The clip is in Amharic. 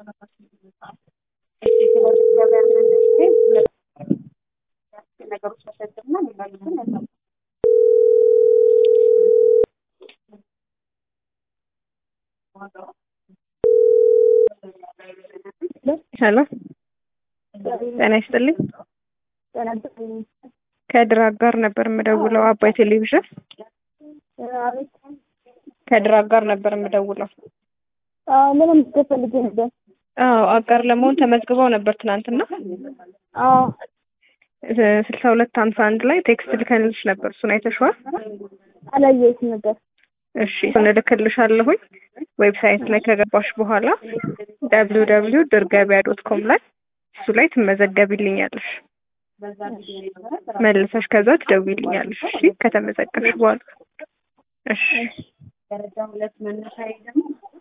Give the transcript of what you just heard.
ሄሎ ጤና ይስጥልኝ። ከድራግ ጋር ነበር የምደውለው። አባይ ቴሌቪዥን ከድራግ ጋር ነበር የምደውለው። ምንም ተፈልጌ ነበር። አጋር ለመሆን ተመዝግበው ነበር ትናንትና። 6251 ላይ ቴክስት ልከንልሽ ነበር። እሱን አይተሽዋል? አላየሁትም ነበር። እሺ እሱን እልክልሻለሁኝ። ዌብሳይት ላይ ከገባሽ በኋላ www.dirgabia.com ላይ እሱ ላይ ትመዘገቢልኛለሽ። መልሰሽ ከዛ ትደውይልኛለሽ። እሺ ከተመዘገብሽ በኋላ። እሺ ደረጃ 2 መነሻዬ ደግሞ